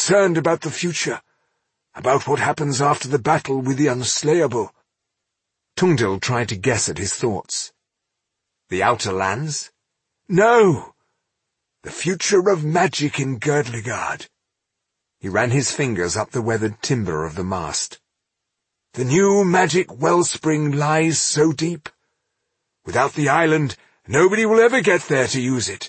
concerned about the future, about what happens after the battle with the Unslayable." Tungdil tried to guess at his thoughts. The Outer Lands? "No. The future of magic in Girdlegard." He ran his fingers up the weathered timber of the mast. "The new magic wellspring lies so deep. Without the island, nobody will ever get there to use it."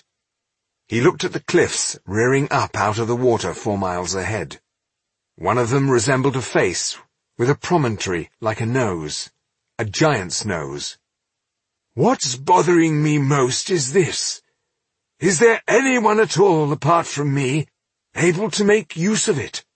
He looked at the cliffs rearing up out of the water 4 miles ahead. One of them resembled a face, with a promontory like a nose, a giant's nose. "What's bothering me most is this. Is there anyone at all, apart from me, able to make use of it?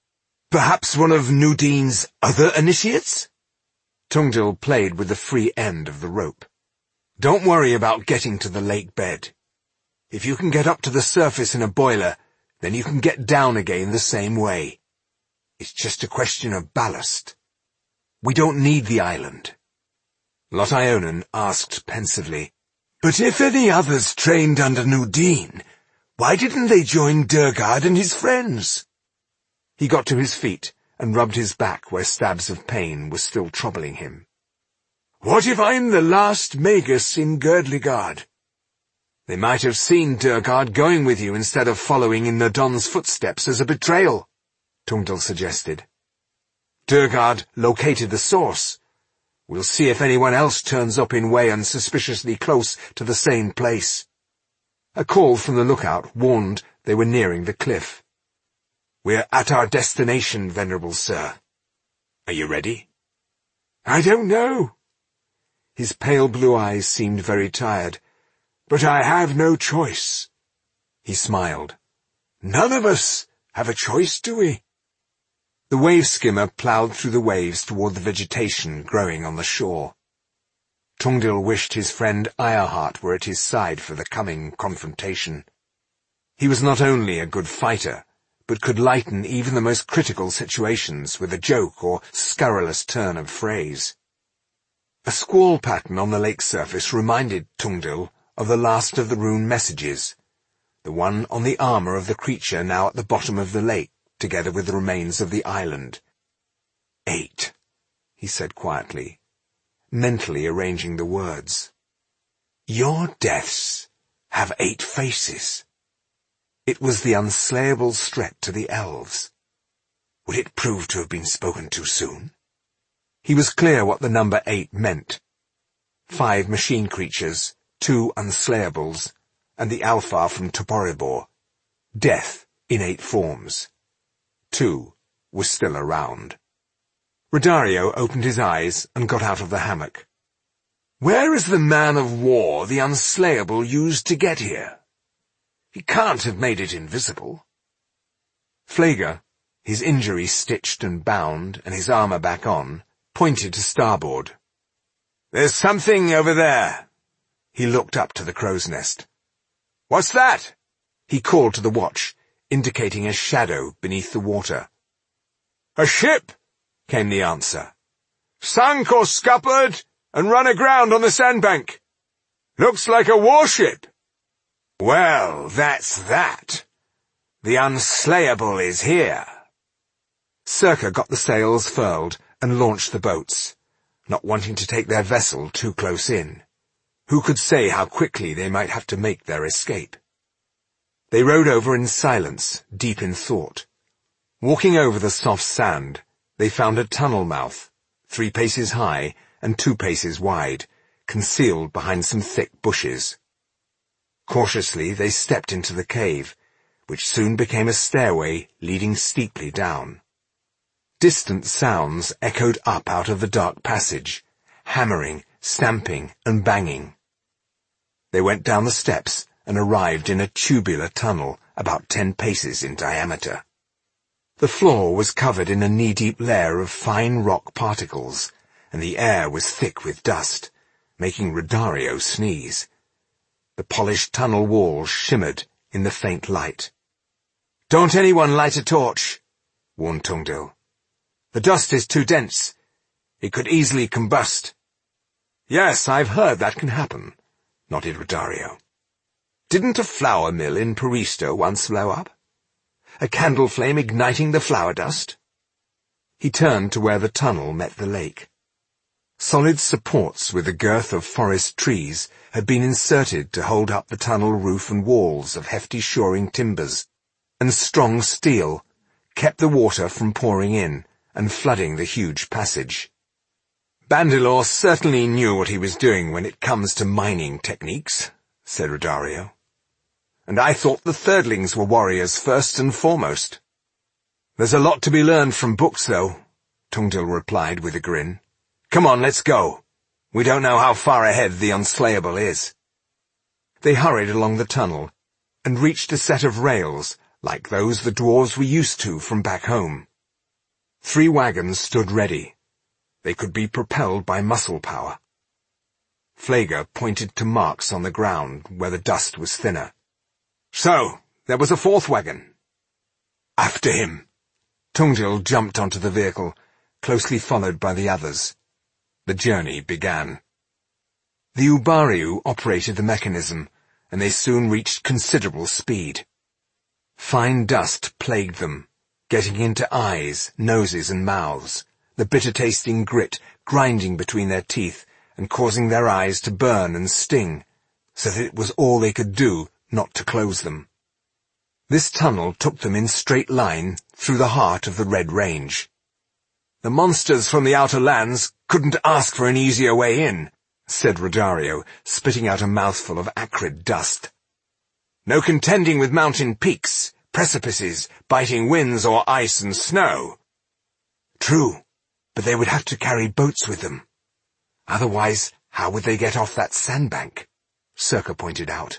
Perhaps one of Nudine's other initiates?" Tungdil played with the free end of the rope. "Don't worry about getting to the lake bed. If you can get up to the surface in a boiler, then you can get down again the same way. It's just a question of ballast. We don't need the island." Lot Ionan asked pensively, "But if any others trained under Nudine, why didn't they join Durgard and his friends?" He got to his feet and rubbed his back where stabs of pain were still troubling him. "What if I'm the last Magus in Girdlegard?" "They might have seen Durgard going with you instead of following in Nodon's footsteps as a betrayal," Tungdil suggested. "Durgard located the source. We'll see if anyone else turns up in Weyan suspiciously close to the same place." A call from the lookout warned they were nearing the cliff. "We're at our destination, Venerable Sir. Are you ready?" "I don't know." His pale blue eyes seemed very tired. "But I have no choice." He smiled. "None of us have a choice, do we?" The wave skimmer ploughed through the waves toward the vegetation growing on the shore. Tungdil wished his friend Ironheart were at his side for the coming confrontation. He was not only a good fighter, but could lighten even the most critical situations with a joke or scurrilous turn of phrase. A squall pattern on the lake surface reminded Tungdil of the last of the rune messages, the one on the armor of the creature now at the bottom of the lake, together with the remains of the island. 8, he said quietly, mentally arranging the words. "Your deaths have 8 faces." It was the unslayable's threat to the elves. Would it prove to have been spoken too soon? He was clear what the number 8 meant. 5 machine creatures, 2 unslayables, and the Alpha from Toporibor. Death in 8 forms. 2 was still around. Rodario opened his eyes and got out of the hammock. "Where is the man of war the Unslayable used to get here? He can't have made it invisible." Flager, his injury stitched and bound and his armor back on, pointed to starboard. "There's something over there." He looked up to the crow's nest. "What's that?" He called to the watch, indicating a shadow beneath the water. "A ship," came the answer. "Sunk or scuppered and run aground on the sandbank. Looks like a warship." "Well, that's that. The Unslayable is here." Circa got the sails furled and launched the boats, not wanting to take their vessel too close in. Who could say how quickly they might have to make their escape? They rowed over in silence, deep in thought. Walking over the soft sand, they found a tunnel mouth, 3 paces high and 2 paces wide, concealed behind some thick bushes. Cautiously they stepped into the cave, which soon became a stairway leading steeply down. Distant sounds echoed up out of the dark passage, hammering, stamping, and banging. They went down the steps and arrived in a tubular tunnel about 10 paces in diameter. The floor was covered in a knee-deep layer of fine rock particles, and the air was thick with dust, making Rodario sneeze. The polished tunnel walls shimmered in the faint light. "Don't anyone light a torch," warned Tungdil. "The dust is too dense. It could easily combust." "Yes, I've heard that can happen," nodded Rodario. "Didn't a flour mill in Paristo once blow up?" a candle flame igniting the flower dust? He turned to where the tunnel met the lake. Solid supports with a girth of forest trees had been inserted to hold up the tunnel roof and walls of hefty shoring timbers, and strong steel kept the water from pouring in and flooding the huge passage. "Bandilor certainly knew what he was doing when it comes to mining techniques," said Rodario. "And I thought the Thirdlings were warriors first and foremost." "There's a lot to be learned from books, though," Tungdil replied with a grin. "Come on, let's go. We don't know how far ahead the Unslayable is." They hurried along the tunnel and reached a set of rails like those the dwarves were used to from back home. 3 wagons stood ready. They could be propelled by muscle power. Flager pointed to marks on the ground where the dust was thinner. "So, there was a 4th wagon." "After him." Tungdil jumped onto the vehicle, closely followed by the others. The journey began. The Ubariu operated the mechanism, and they soon reached considerable speed. Fine dust plagued them, getting into eyes, noses, and mouths, the bitter-tasting grit grinding between their teeth and causing their eyes to burn and sting, so that it was all they could do not to close them. This tunnel took them in straight line through the heart of the Red Range. "The monsters from the outer lands couldn't ask for an easier way in," said Rodario, spitting out a mouthful of acrid dust. "No contending with mountain peaks, precipices, biting winds, or ice and snow." "True, but they would have to carry boats with them. Otherwise, how would they get off that sandbank?" Circa pointed out.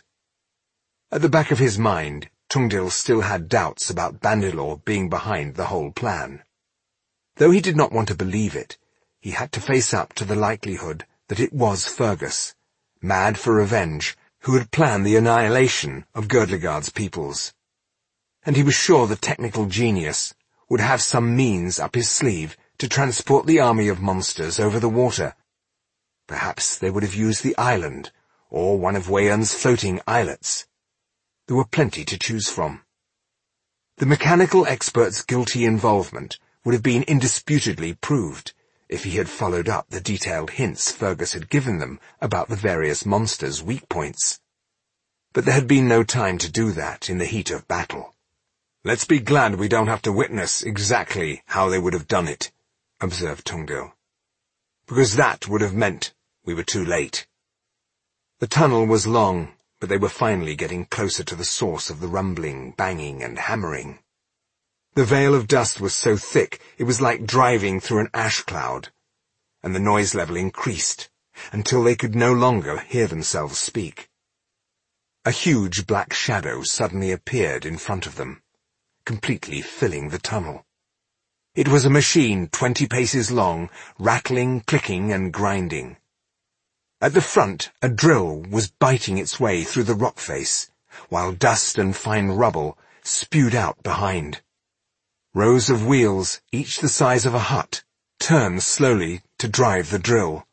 At the back of his mind, Tungdil still had doubts about Bandilor being behind the whole plan. Though he did not want to believe it, he had to face up to the likelihood that it was Fergus, mad for revenge, who had planned the annihilation of Girdlegard's peoples. And he was sure the technical genius would have some means up his sleeve to transport the army of monsters over the water. Perhaps they would have used the island, or one of Wayern's floating islets. There were plenty to choose from. The mechanical expert's guilty involvement would have been indisputably proved if he had followed up the detailed hints Fergus had given them about the various monsters' weak points. But there had been no time to do that in the heat of battle. "Let's be glad we don't have to witness exactly how they would have done it," observed Tungdil, "because that would have meant we were too late." The tunnel was long, but they were finally getting closer to the source of the rumbling, banging, and hammering. The veil of dust was so thick it was like driving through an ash cloud, and the noise level increased until they could no longer hear themselves speak. A huge black shadow suddenly appeared in front of them, completely filling the tunnel. It was a machine 20 paces long, rattling, clicking, and grinding. At the front, a drill was biting its way through the rock face, while dust and fine rubble spewed out behind. Rows of wheels, each the size of a hut, turned slowly to drive the drill.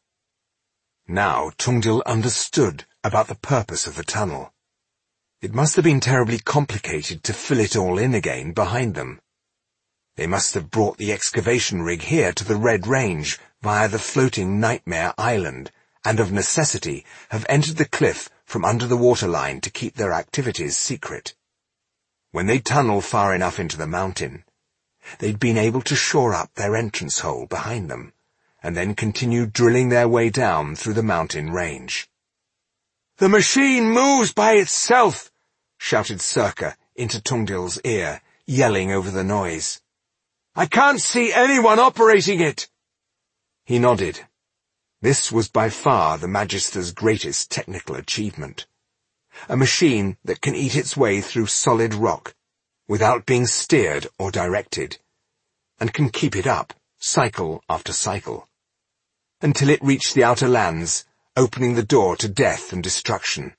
Now Tungdil understood about the purpose of the tunnel. It must have been terribly complicated to fill it all in again behind them. They must have brought the excavation rig here to the Red Range via the floating Nightmare Island, and of necessity have entered the cliff from under the waterline to keep their activities secret. When they tunneled far enough into the mountain, they'd been able to shore up their entrance hole behind them, and then continue drilling their way down through the mountain range. "The machine moves by itself!" shouted Circa into Tungdil's ear, yelling over the noise. "I can't see anyone operating it!" He nodded. This was by far the Magister's greatest technical achievement. A machine that can eat its way through solid rock without being steered or directed, and can keep it up, cycle after cycle, until it reached the outer lands, opening the door to death and destruction.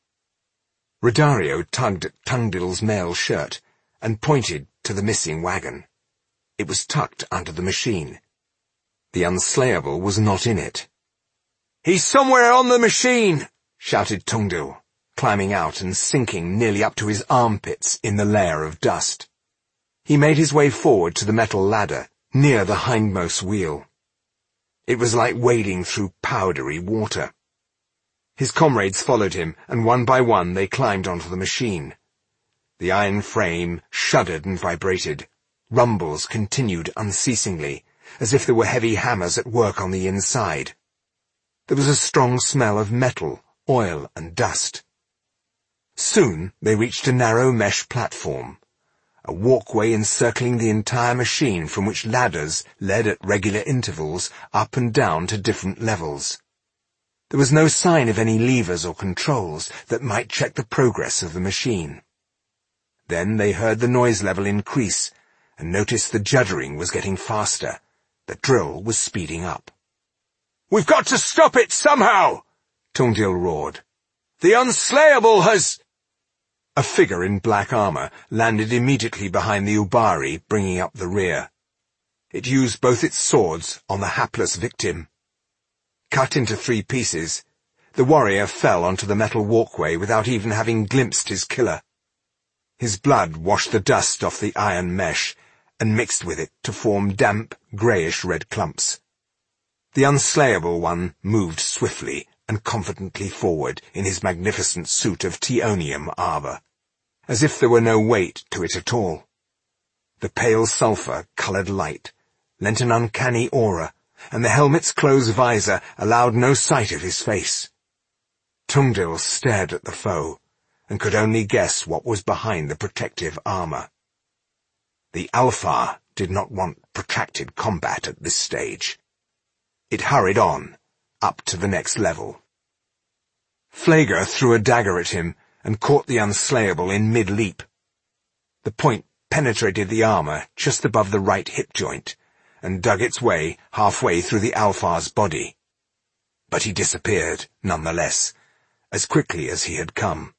Rodario tugged at Tungdil's mail shirt and pointed to the missing wagon. It was tucked under the machine. The Unslayable was not in it. "He's somewhere on the machine!" shouted Tungdil, climbing out and sinking nearly up to his armpits in the layer of dust. He made his way forward to the metal ladder, near the hindmost wheel. It was like wading through powdery water. His comrades followed him, and one by one they climbed onto the machine. The iron frame shuddered and vibrated. Rumbles continued unceasingly, as if there were heavy hammers at work on the inside. There was a strong smell of metal, oil, and dust. Soon they reached a narrow mesh platform, a walkway encircling the entire machine from which ladders led at regular intervals up and down to different levels. There was no sign of any levers or controls that might check the progress of the machine. Then they heard the noise level increase and noticed the juddering was getting faster. The drill was speeding up. "We've got to stop it somehow!" Tungdil roared. "The Unslayable has—" A figure in black armor landed immediately behind the Ubari, bringing up the rear. It used both its swords on the hapless victim. Cut into 3 pieces, the warrior fell onto the metal walkway without even having glimpsed his killer. His blood washed the dust off the iron mesh and mixed with it to form damp, greyish-red clumps. The Unslayable one moved swiftly and confidently forward in his magnificent suit of Teonium armor, as if there were no weight to it at all. The pale sulphur-coloured light lent an uncanny aura, and the helmet's closed visor allowed no sight of his face. Tungdil stared at the foe, and could only guess what was behind the protective armor. The Alfar did not want protracted combat at this stage. It hurried on, up to the next level. Flager threw a dagger at him and caught the Unslayable in mid-leap. The point penetrated the armor just above the right hip joint and dug its way halfway through the Alfar's body. But he disappeared, nonetheless, as quickly as he had come.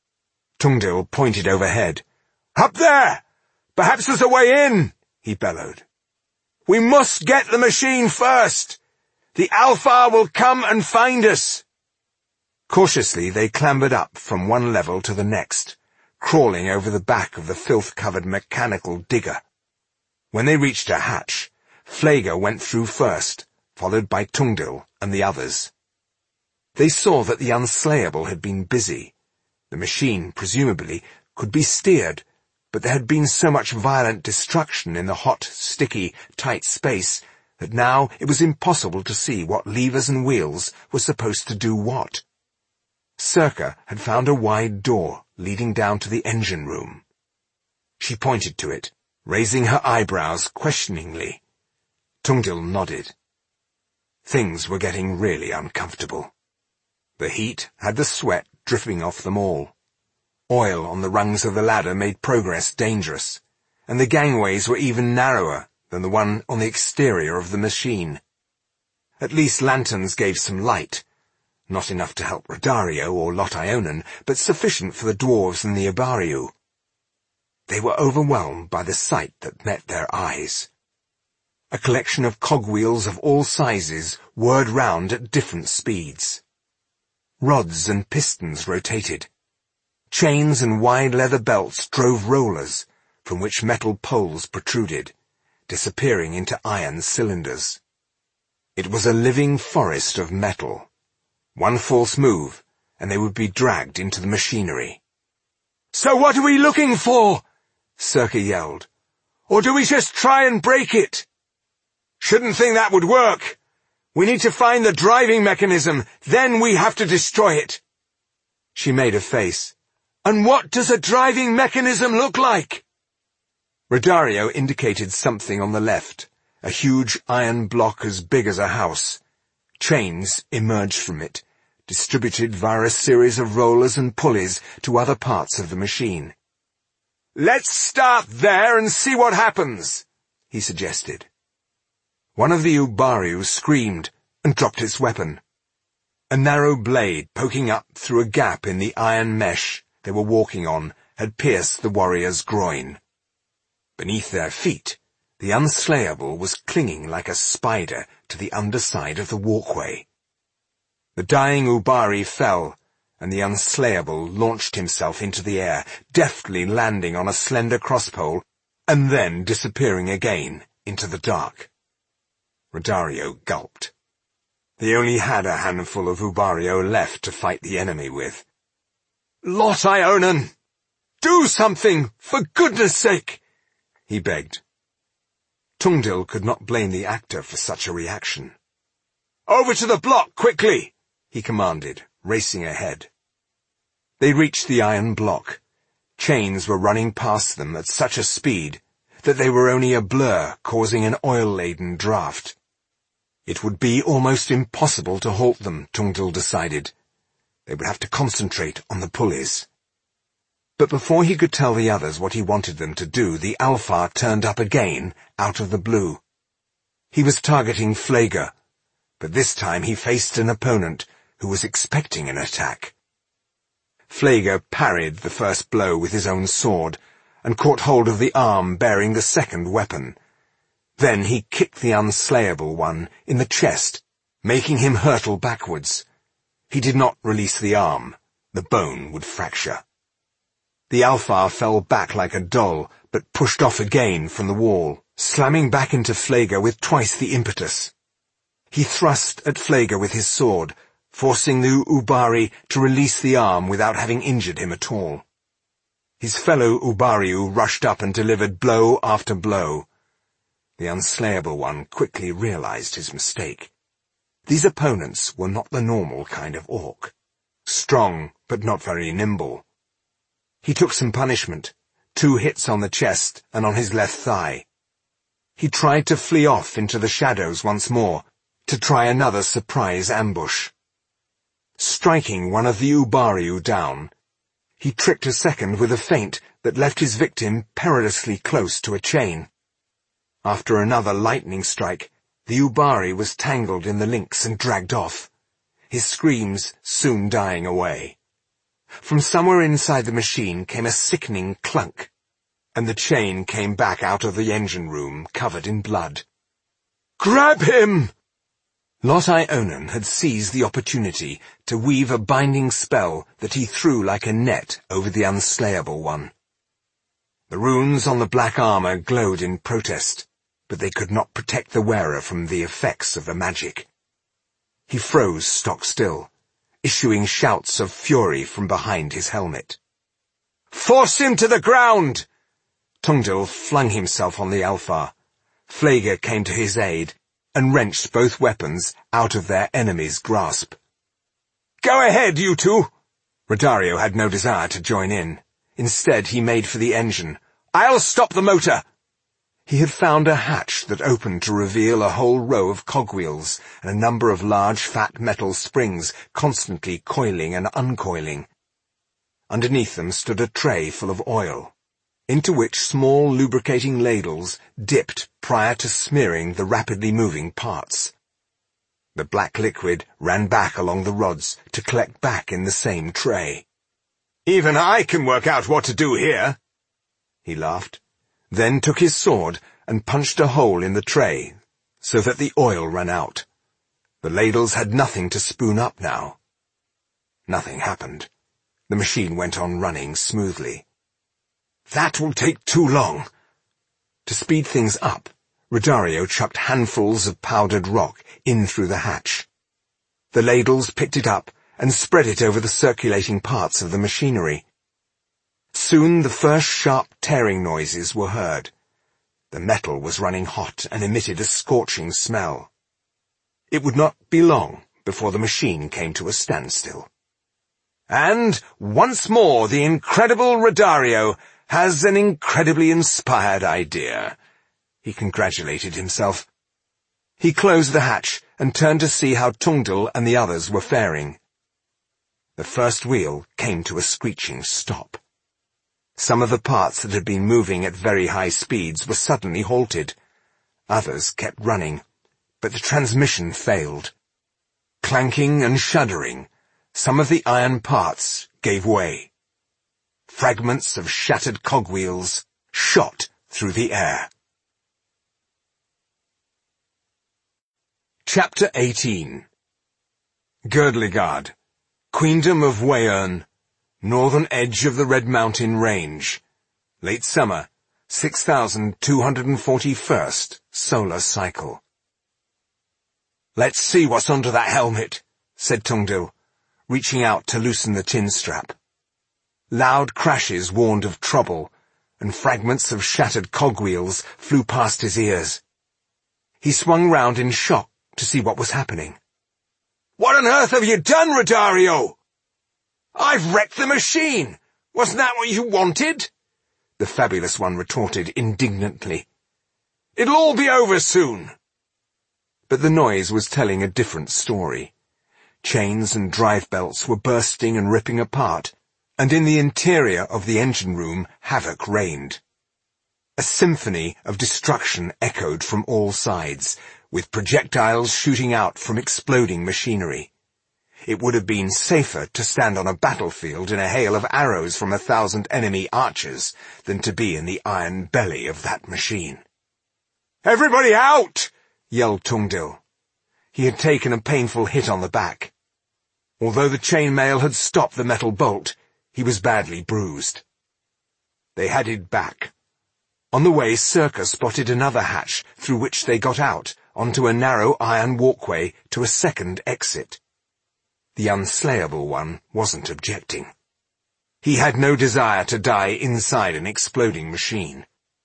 Tungdil pointed overhead. "Up there! Perhaps there's a way in!" he bellowed. "We must get the machine first! The Alfar will come and find us!" Cautiously they clambered up from one level to the next, crawling over the back of the filth-covered mechanical digger. When they reached a hatch, Flager went through first, followed by Tungdil and the others. They saw that the Unslayable had been busy. The machine, presumably, could be steered, but there had been so much violent destruction in the hot, sticky, tight space that now it was impossible to see what levers and wheels were supposed to do what. Circa had found a wide door leading down to the engine room. She pointed to it, raising her eyebrows questioningly. Tungdil nodded. Things were getting really uncomfortable. The heat had the sweat dripping off them all. Oil on the rungs of the ladder made progress dangerous, and the gangways were even narrower than the one on the exterior of the machine. At least lanterns gave some light, not enough to help Rodario or Lot Ionan, but sufficient for the dwarves and the Ubariu. They were overwhelmed by the sight that met their eyes. A collection of cogwheels of all sizes whirred round at different speeds. Rods and pistons rotated. Chains and wide leather belts drove rollers, from which metal poles protruded, disappearing into iron cylinders. It was a living forest of metal. One false move, and they would be dragged into the machinery. "So what are we looking for?" Circa yelled. "Or do we just try and break it?" "Shouldn't think that would work. We need to find the driving mechanism, then we have to destroy it." She made a face. "And what does a driving mechanism look like?" Rodario indicated something on the left, a huge iron block as big as a house. Chains emerged from it, distributed via a series of rollers and pulleys to other parts of the machine. "Let's start there and see what happens," he suggested. One of the Ubariu screamed and dropped its weapon. A narrow blade poking up through a gap in the iron mesh they were walking on had pierced the warrior's groin. Beneath their feet, the Unslayable was clinging like a spider to the underside of the walkway. The dying Ubari fell, and the Unslayable launched himself into the air, deftly landing on a slender crosspole and then disappearing again into the dark. Rodario gulped. They only had a handful of Ubario left to fight the enemy with. "Lot Ionin! Do something, for goodness sake!" he begged. Tungdil could not blame the actor for such a reaction. "Over to the block, quickly!" he commanded, racing ahead. They reached the iron block. Chains were running past them at such a speed that they were only a blur, causing an oil-laden draft. It would be almost impossible to halt them, Tungdil decided. They would have to concentrate on the pulleys. But before he could tell the others what he wanted them to do, the Alpha turned up again, out of the blue. He was targeting Flager, but this time he faced an opponent who was expecting an attack. Flager parried the first blow with his own sword, and caught hold of the arm bearing the second weapon. Then he kicked the unslayable one in the chest, making him hurtle backwards. He did not release the arm. The bone would fracture. The Alpha fell back like a doll, but pushed off again from the wall, slamming back into Flager with twice the impetus. He thrust at Flager with his sword, forcing the Ubari to release the arm without having injured him at all. His fellow Ubariu rushed up and delivered blow after blow. The unslayable one quickly realized his mistake. These opponents were not the normal kind of orc. Strong, but not very nimble. He took some punishment, 2 hits on the chest and on his left thigh. He tried to flee off into the shadows once more, to try another surprise ambush. Striking one of the Ubariu down, he tricked a second with a feint that left his victim perilously close to a chain. After another lightning strike, the Ubari was tangled in the links and dragged off, his screams soon dying away. From somewhere inside the machine came a sickening clunk, and the chain came back out of the engine room covered in blood. "Grab him!" Lot Ionin had seized the opportunity to weave a binding spell that he threw like a net over the unslayable one. The runes on the black armor glowed in protest, but they could not protect the wearer from the effects of the magic. He froze stock still, issuing shouts of fury from behind his helmet. "Force him to the ground!" Tungdil flung himself on the Alpha. Flager came to his aid, and wrenched both weapons out of their enemy's grasp. "Go ahead, you two!" Rodario had no desire to join in. Instead, he made for the engine. "I'll stop the motor!" He had found a hatch that opened to reveal a whole row of cogwheels and a number of large fat metal springs constantly coiling and uncoiling. Underneath them stood a tray full of oil, into which small lubricating ladles dipped prior to smearing the rapidly moving parts. The black liquid ran back along the rods to collect back in the same tray. "Even I can work out what to do here," he laughed, then took his sword and punched a hole in the tray so that the oil ran out. The ladles had nothing to spoon up now. Nothing happened. The machine went on running smoothly. "That will take too long." To speed things up, Rodario chucked handfuls of powdered rock in through the hatch. The ladles picked it up and spread it over the circulating parts of the machinery. Soon the first sharp tearing noises were heard. The metal was running hot and emitted a scorching smell. It would not be long before the machine came to a standstill. "And, once more, the incredible Rodario has an incredibly inspired idea," he congratulated himself. He closed the hatch and turned to see how Tungdil and the others were faring. The first wheel came to a screeching stop. Some of the parts that had been moving at very high speeds were suddenly halted. Others kept running, but the transmission failed. Clanking and shuddering, some of the iron parts gave way. Fragments of shattered cogwheels shot through the air. Chapter 18. Girdligard, Queendom of Weyern, northern edge of the Red Mountain Range. Late summer, 6241st solar cycle. "Let's see what's under that helmet," said Tungdil, reaching out to loosen the chin strap. Loud crashes warned of trouble, and fragments of shattered cogwheels flew past his ears. He swung round in shock to see what was happening. "What on earth have you done, Rodario?" "I've wrecked the machine! Wasn't that what you wanted?" the Fabulous One retorted indignantly. "It'll all be over soon." But the noise was telling a different story. Chains and drive belts were bursting and ripping apart, and in the interior of the engine room havoc reigned. A symphony of destruction echoed from all sides, with projectiles shooting out from exploding machinery. It would have been safer to stand on a battlefield in a hail of arrows from 1,000 enemy archers than to be in the iron belly of that machine. "Everybody out!" yelled Tungdil. He had taken a painful hit on the back. Although the chainmail had stopped the metal bolt, he was badly bruised. They headed back. On the way, Circa spotted another hatch through which they got out onto a narrow iron walkway to a second exit. The Unslayable One wasn't objecting. He had no desire to die inside an exploding machine.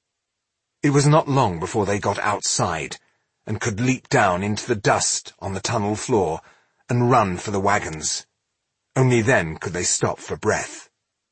It was not long before they got outside and could leap down into the dust on the tunnel floor and run for the wagons. Only then could they stop for breath.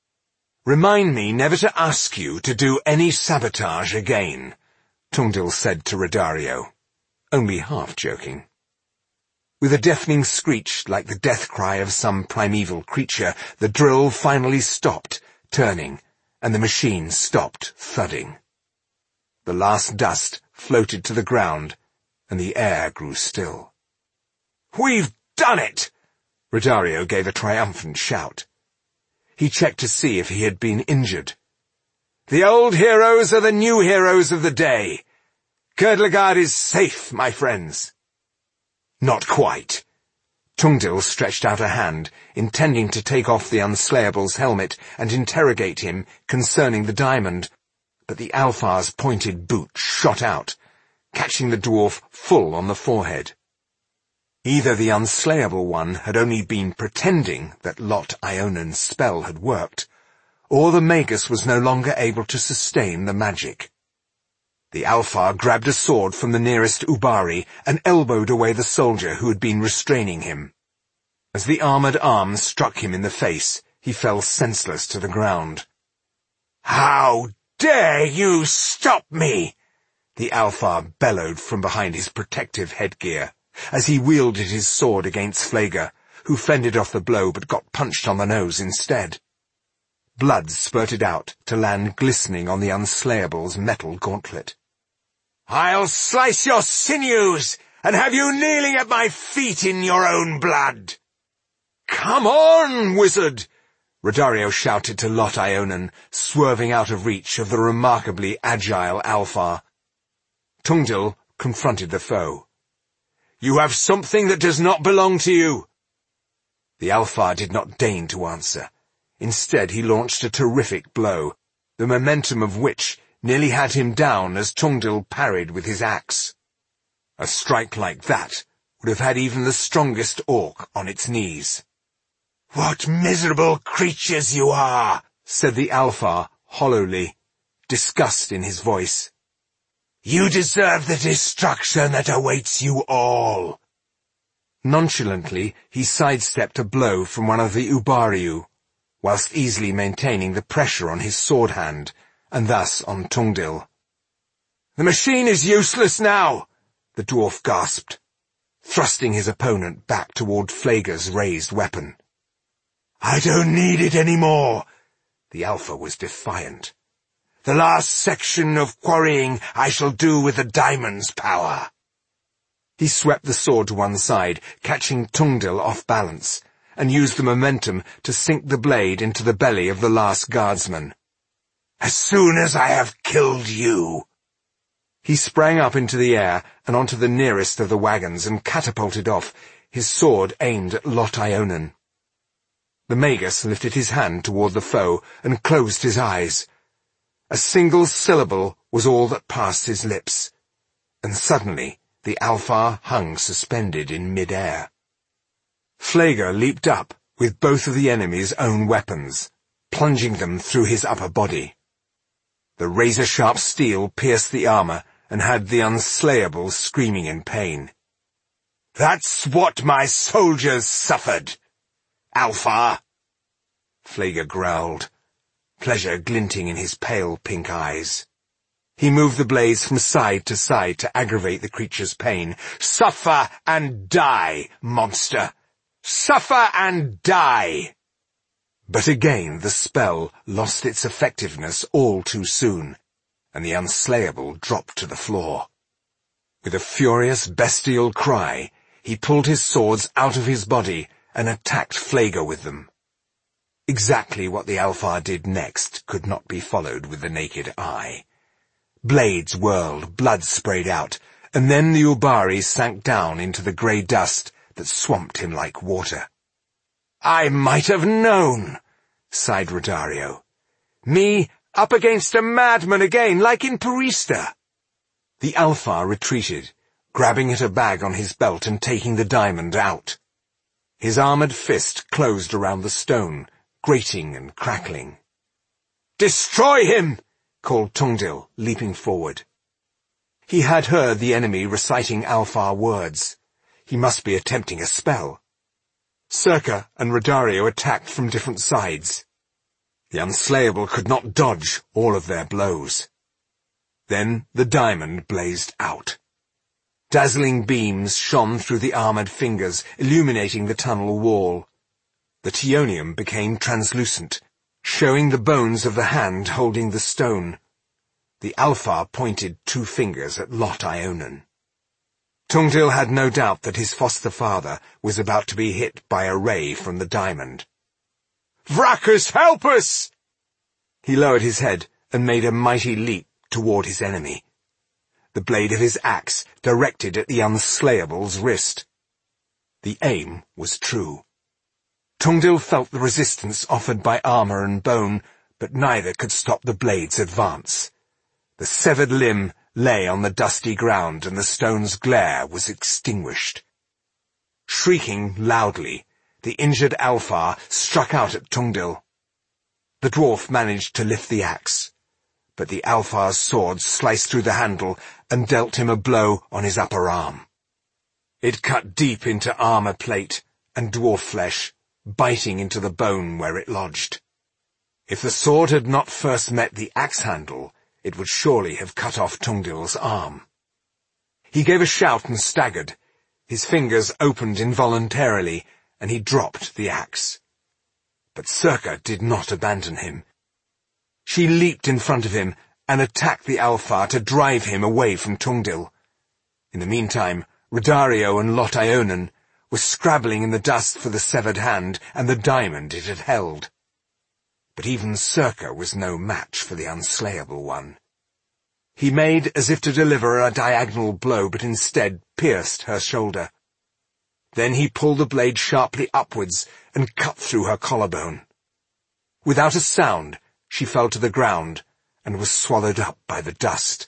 "Remind me never to ask you to do any sabotage again," Tungdil said to Rodario, only half joking. With a deafening screech like the death cry of some primeval creature, the drill finally stopped turning, and the machine stopped thudding. The last dust floated to the ground, and the air grew still. "We've done it!" Rodario gave a triumphant shout. He checked to see if he had been injured. "The old heroes are the new heroes of the day. Kurdlegard is safe, my friends." "Not quite." Tungdil stretched out a hand, intending to take off the Unslayable's helmet and interrogate him concerning the diamond, but the Alfar's pointed boot shot out, catching the dwarf full on the forehead. Either the Unslayable One had only been pretending that Lot Ionan's spell had worked, or the Magus was no longer able to sustain the magic. The Alfar grabbed a sword from the nearest Ubari and elbowed away the soldier who had been restraining him. As the armored arm struck him in the face, he fell senseless to the ground. "How dare you stop me!" the Alfar bellowed from behind his protective headgear, as he wielded his sword against Flager, who fended off the blow but got punched on the nose instead. Blood spurted out to land glistening on the Unslayable's metal gauntlet. "I'll slice your sinews and have you kneeling at my feet in your own blood." "Come on, wizard!" Rodario shouted to Lot Ionan, swerving out of reach of the remarkably agile Alfar. Tungdil confronted the foe. "You have something that does not belong to you." The Alfar did not deign to answer. Instead, he launched a terrific blow, the momentum of which nearly had him down as Tungdil parried with his axe. A strike like that would have had even the strongest orc on its knees. "What miserable creatures you are," said the Alfar hollowly, disgust in his voice. "You deserve the destruction that awaits you all." Nonchalantly, he sidestepped a blow from one of the Ubariu, whilst easily maintaining the pressure on his sword hand, and thus on Tungdil. "The machine is useless now," the dwarf gasped, thrusting his opponent back toward Flager's raised weapon. "I don't need it anymore," the Alpha was defiant. "The last section of quarrying I shall do with the diamond's power." He swept the sword to one side, catching Tungdil off balance, and used the momentum to sink the blade into the belly of the last guardsman. "As soon as I have killed you." He sprang up into the air and onto the nearest of the wagons and catapulted off, his sword aimed at Lot Ionan. The Magus lifted his hand toward the foe and closed his eyes. A single syllable was all that passed his lips, and suddenly the Alfar hung suspended in mid-air. Flager leaped up with both of the enemy's own weapons, plunging them through his upper body. The razor-sharp steel pierced the armor and had the unslayable screaming in pain. "That's what my soldiers suffered, Alfar!" Flager growled, pleasure glinting in his pale pink eyes. He moved the blades from side to aggravate the creature's pain. "Suffer and die, monster! Suffer and die!" But again the spell lost its effectiveness all too soon, and the unslayable dropped to the floor. With a furious, bestial cry, he pulled his swords out of his body and attacked Flager with them. Exactly what the Alfar did next could not be followed with the naked eye. Blades whirled, blood sprayed out, and then the Ubari sank down into the grey dust that swamped him like water. "I might have known," sighed Rodario. "Me up against a madman again, like in Parista." The Alfar retreated, grabbing at a bag on his belt and taking the diamond out. His armoured fist closed around the stone, grating and crackling. "Destroy him!" called Tungdil, leaping forward. He had heard the enemy reciting Alfar words. He must be attempting a spell. Circa and Rodario attacked from different sides. The unslayable could not dodge all of their blows. Then the diamond blazed out. Dazzling beams shone through the armoured fingers, illuminating the tunnel wall. The Tionium became translucent, showing the bones of the hand holding the stone. The Alfar pointed 2 fingers at Lot Ionin. Tungdil had no doubt that his foster father was about to be hit by a ray from the diamond. "Vrakas, help us!" He lowered his head and made a mighty leap toward his enemy. The blade of his axe directed at the unslayable's wrist. The aim was true. Tungdil felt the resistance offered by armor and bone, but neither could stop the blade's advance. The severed limb lay on the dusty ground, and the stone's glare was extinguished. Shrieking loudly, the injured Alfar struck out at Tungdil. The dwarf managed to lift the axe, but the Alfar's sword sliced through the handle and dealt him a blow on his upper arm. It cut deep into armor plate and dwarf flesh, biting into the bone where it lodged. If the sword had not first met the axe handle, it would surely have cut off Tungdil's arm. He gave a shout and staggered. His fingers opened involuntarily, and he dropped the axe. But Circa did not abandon him. She leaped in front of him and attacked the Alfar to drive him away from Tungdil. In the meantime, Rodario and Lot Ionin were scrabbling in the dust for the severed hand and the diamond it had held. But even Circa was no match for the unslayable one. He made as if to deliver a diagonal blow, but instead pierced her shoulder. Then he pulled the blade sharply upwards and cut through her collarbone. Without a sound, she fell to the ground and was swallowed up by the dust.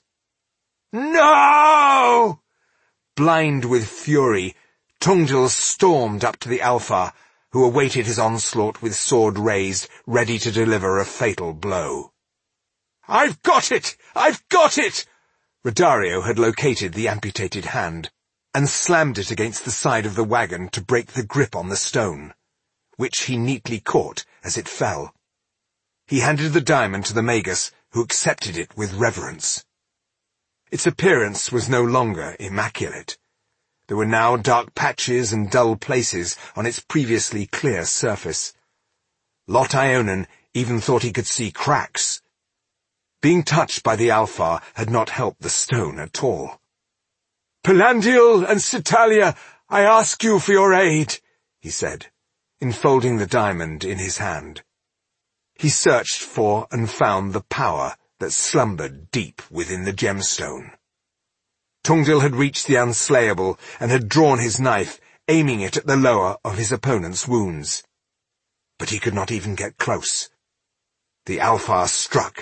"No!" Blind with fury, Tungdil stormed up to the Alfar, who awaited his onslaught with sword raised, ready to deliver a fatal blow. "I've got it! I've got it!" Rodario had located the amputated hand, and slammed it against the side of the wagon to break the grip on the stone, which he neatly caught as it fell. He handed the diamond to the Magus, who accepted it with reverence. Its appearance was no longer immaculate. There were now dark patches and dull places on its previously clear surface. Lot Ionin even thought he could see cracks. Being touched by the Alfar had not helped the stone at all. "Palandial and Citalia, I ask you for your aid," he said, enfolding the diamond in his hand. He searched for and found the power that slumbered deep within the gemstone. Tungdil had reached the unslayable and had drawn his knife, aiming it at the lower of his opponent's wounds. But he could not even get close. The Alfar struck,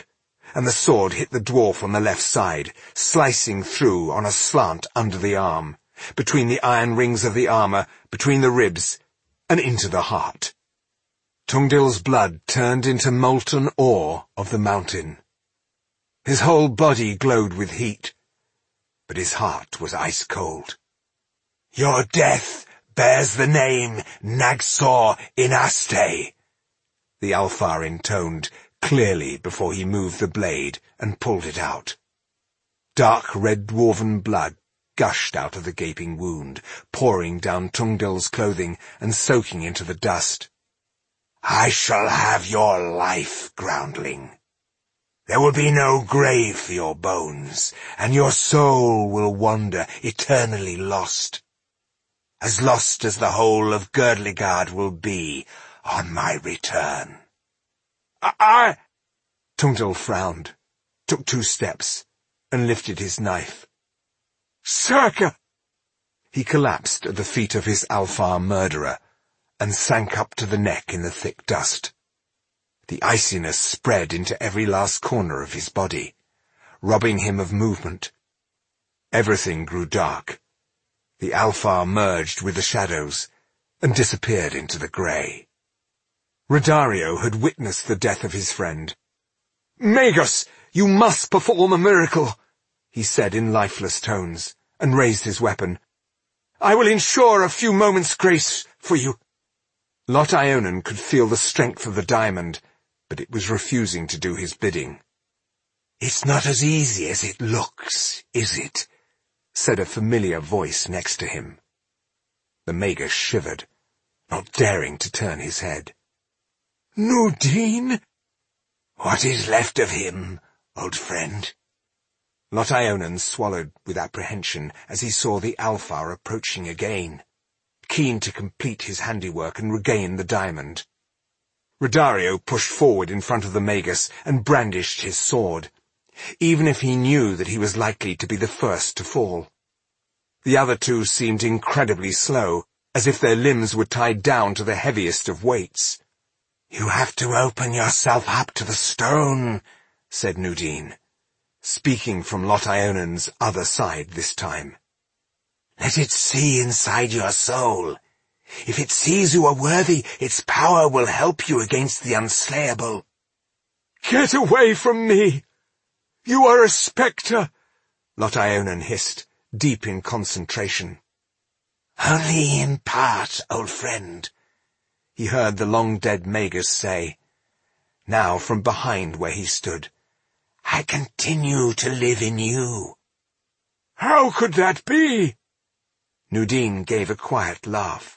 and the sword hit the dwarf on the left side, slicing through on a slant under the arm, between the iron rings of the armour, between the ribs, and into the heart. Tungdil's blood turned into molten ore of the mountain. His whole body glowed with heat, but his heart was ice cold. "Your death bears the name Nagsor Inaste," the Alfar intoned clearly before he moved the blade and pulled it out. Dark red dwarven blood gushed out of the gaping wound, pouring down Tungdil's clothing and soaking into the dust. "I shall have your life, groundling. There will be no grave for your bones, and your soul will wander eternally lost. As the whole of Girdlegard will be on my return." Tungdil frowned, took 2 steps, and lifted his knife. "Serka!" He collapsed at the feet of his Alfar murderer, and sank up to the neck in the thick dust. The iciness spread into every last corner of his body, robbing him of movement. Everything grew dark. The Alfar merged with the shadows, and disappeared into the grey. Rodario had witnessed the death of his friend. "Magus, you must perform a miracle," he said in lifeless tones, and raised his weapon. "I will ensure a few moments' grace for you." Lot Ionan could feel the strength of the diamond, but it was refusing to do his bidding. "It's not as easy as it looks, is it?" said a familiar voice next to him. The Magus shivered, not daring to turn his head. "Nudin? What is left of him, old friend?" Lot Ionan swallowed with apprehension as he saw the Alfar approaching again, keen to complete his handiwork and regain the diamond. Rodario pushed forward in front of the Magus and brandished his sword, even if he knew that he was likely to be the first to fall. The other 2 seemed incredibly slow, as if their limbs were tied down to the heaviest of weights. "You have to open yourself up to the stone," said Nudin, speaking from Lot Ionan's other side this time. "Let it see inside your soul. If it sees you are worthy, its power will help you against the unslayable." "Get away from me! You are a spectre!" Lot Ionan hissed, deep in concentration. "Only in part, old friend," he heard the long-dead Magus say. Now, from behind where he stood, "I continue to live in you." "How could that be?" Nudin gave a quiet laugh.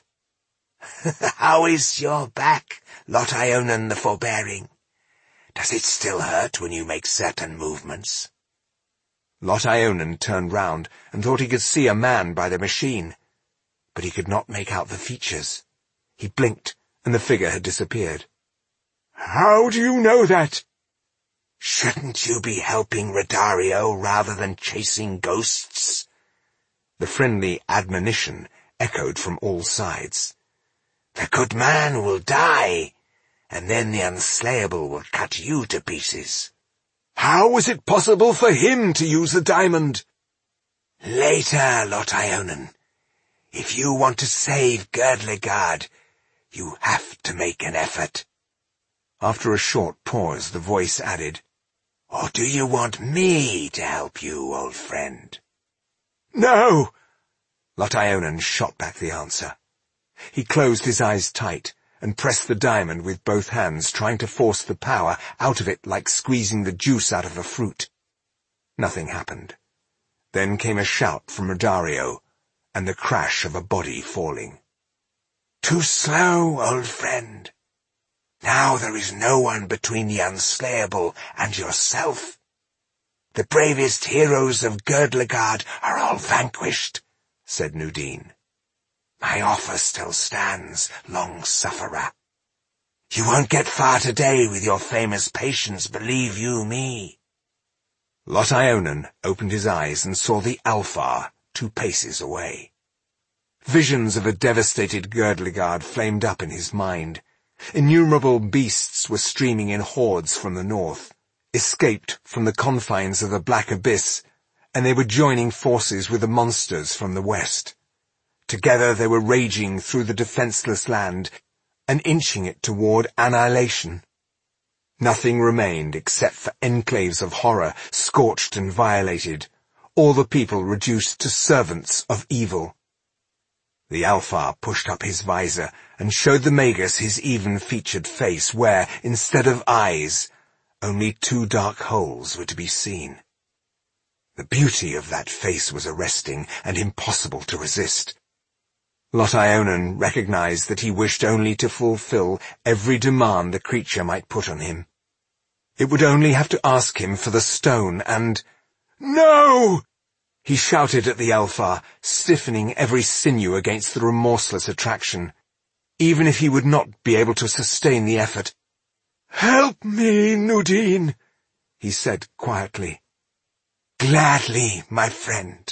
"How is your back, Lot Ionan the Forbearing? Does it still hurt when you make certain movements?" Lot Ionan turned round and thought he could see a man by the machine, but he could not make out the features. He blinked, and the figure had disappeared. "How do you know that?" "Shouldn't you be helping Rodario rather than chasing ghosts?" The friendly admonition echoed from all sides. "The good man will die, and then the unslayable will cut you to pieces." "How was it possible for him to use the diamond?" "Later, Lot Ionan. If you want to save Girdlegard, you have to make an effort." After a short pause, the voice added, "Or do you want me to help you, old friend?" "No!" Lot Ionan shot back the answer. He closed his eyes tight and pressed the diamond with both hands, trying to force the power out of it like squeezing the juice out of a fruit. Nothing happened. Then came a shout from Rodario, and the crash of a body falling. "Too slow, old friend. Now there is no one between the unslayable and yourself. The bravest heroes of Girdlegard are all vanquished," said Nudin. "My offer still stands, long sufferer. You won't get far today with your famous patience, believe you me." Lot Ionan opened his eyes and saw the Alfar 2 paces away. Visions of a devastated Girdlegard flamed up in his mind. Innumerable beasts were streaming in hordes from the north, escaped from the confines of the Black Abyss, and they were joining forces with the monsters from the west. Together they were raging through the defenseless land and inching it toward annihilation. Nothing remained except for enclaves of horror, scorched and violated, all the people reduced to servants of evil. The Alfar pushed up his visor and showed the Magus his even-featured face where, instead of eyes, only 2 dark holes were to be seen. The beauty of that face was arresting and impossible to resist. Lot Ionan recognized that he wished only to fulfill every demand the creature might put on him. It would only have to ask him for the stone and— "No!" he shouted at the Alfar, stiffening every sinew against the remorseless attraction, even if he would not be able to sustain the effort. "Help me, Nudin," he said quietly. "Gladly, my friend."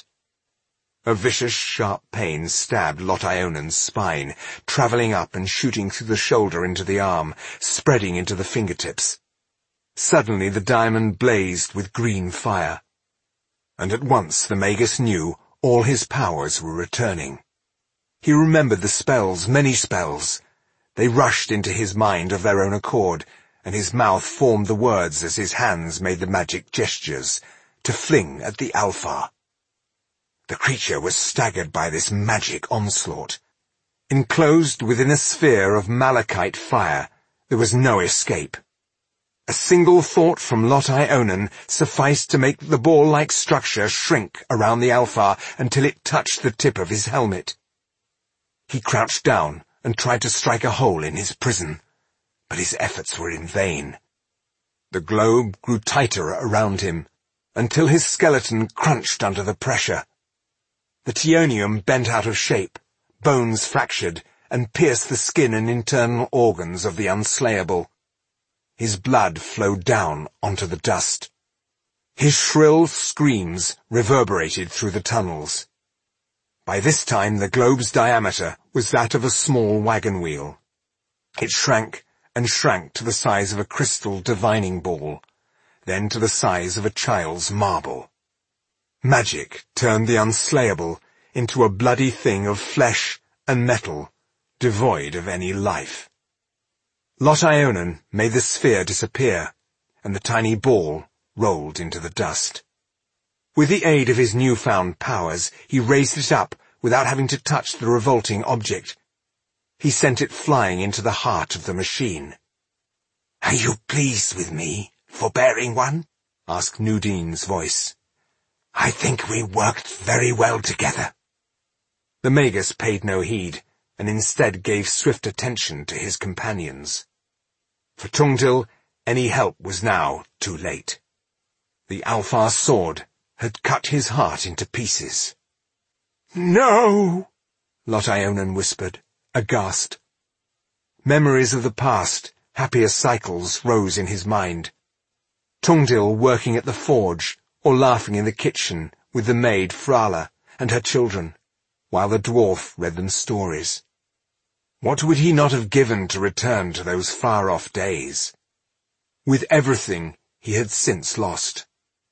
A vicious, sharp pain stabbed Lot Ionan's spine, travelling up and shooting through the shoulder into the arm, spreading into the fingertips. Suddenly the diamond blazed with green fire, and at once the Magus knew all his powers were returning. He remembered the spells, many spells. They rushed into his mind of their own accord, and his mouth formed the words as his hands made the magic gestures, to fling at the Alfar. The creature was staggered by this magic onslaught. Enclosed within a sphere of malachite fire, there was no escape. A single thought from Lot Ionan sufficed to make the ball-like structure shrink around the Alfar until it touched the tip of his helmet. He crouched down and tried to strike a hole in his prison, but his efforts were in vain. The globe grew tighter around him, until his skeleton crunched under the pressure. The Tionium bent out of shape, bones fractured, and pierced the skin and internal organs of the unslayable. His blood flowed down onto the dust. His shrill screams reverberated through the tunnels. By this time the globe's diameter was that of a small wagon wheel. It shrank and shrank to the size of a crystal divining ball, then to the size of a child's marble. Magic turned the unslayable into a bloody thing of flesh and metal, devoid of any life. Lot Ionan made the sphere disappear, and the tiny ball rolled into the dust. With the aid of his newfound powers, he raised it up without having to touch the revolting object. He sent it flying into the heart of the machine. "Are you pleased with me, forbearing one?" asked Nudin's voice. "I think we worked very well together." The Magus paid no heed, and instead gave swift attention to his companions. For Tungdil, any help was now too late. The Alfar's sword had cut his heart into pieces. "No!" Lot Ionan whispered, aghast. Memories of the past, happier cycles, rose in his mind. Tungdil working at the forge, or laughing in the kitchen with the maid Frala and her children, while the dwarf read them stories. What would he not have given to return to those far-off days? With everything he had since lost.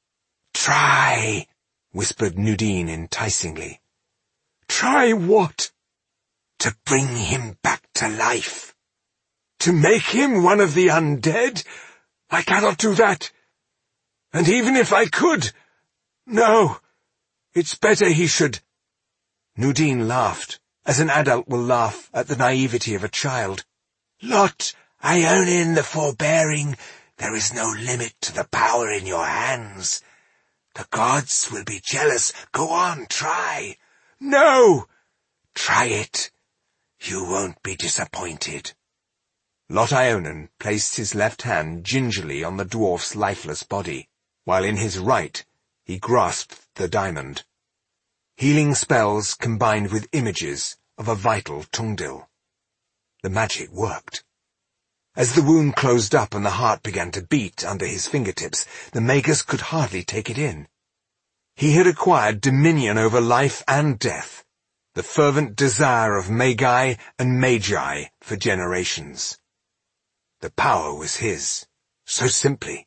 "Try," whispered Nudin enticingly. "Try what?" "To bring him back to life." "To make him one of the undead? I cannot do that. And even if I could— no, it's better he should—" Nudin laughed, as an adult will laugh at the naivety of a child. "Lot Ionan the Forbearing, there is no limit to the power in your hands. The gods will be jealous. Go on, try." "No!" "Try it. You won't be disappointed." Lot Ionan placed his left hand gingerly on the dwarf's lifeless body, while in his right he grasped the diamond. Healing spells combined with images of a vital Tungdil. The magic worked. As the wound closed up and the heart began to beat under his fingertips, the Magus could hardly take it in. He had acquired dominion over life and death, the fervent desire of Magi and Magi for generations. The power was his, so simply,